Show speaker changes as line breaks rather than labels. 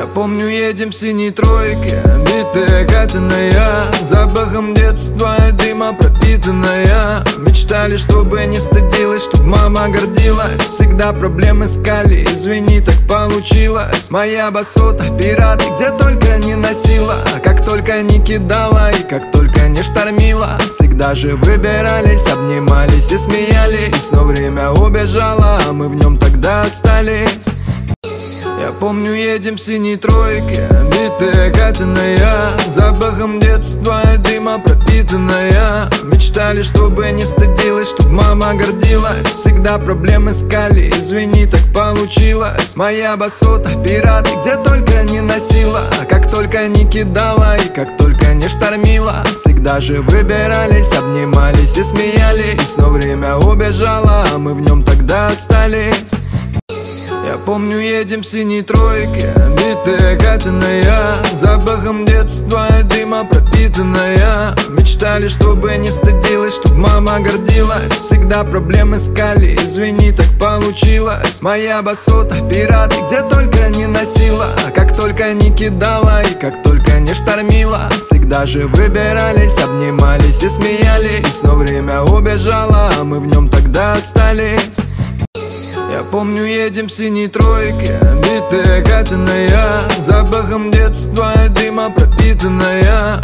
Я помню, едем в синей тройке, битая катаная, запахом детства и дыма пропитанная. Мечтали, чтобы не стыдилась, чтоб мама гордилась. Всегда проблемы искали, извини, так получилось. Моя басота, пираты, где только не носила, как только не кидала и как только не штормила. Всегда же выбирались, обнимались и смеялись, но время убежало, а мы в нем тогда остались. Я помню, едем в синей тройке, битая катаная, запахом детства и дыма пропитанная. Мечтали, чтобы не стыдилась, чтоб мама гордилась. Всегда проблемы искали, извини, так получилось. Моя басота, пираты, где только не носила, как только не кидала и как только не штормила. Всегда же выбирались, обнимались и смеялись, но время убежало, а мы в нем тогда остались. Я помню, едем в синей тройке, битая катаная, запахом детства и дыма пропитанная. Мечтали, чтобы не стыдилась, чтоб мама гордилась. Всегда проблемы искали, извини, так получилось. Моя басота, пираты, где только не носила, как только не кидала и как только не штормила. Всегда же выбирались, обнимались и смеялись, но время убежало, а мы в нем тогда остались. Я помню, едем в синей тройке, битая катаная, запахом детства и дыма пропитанная.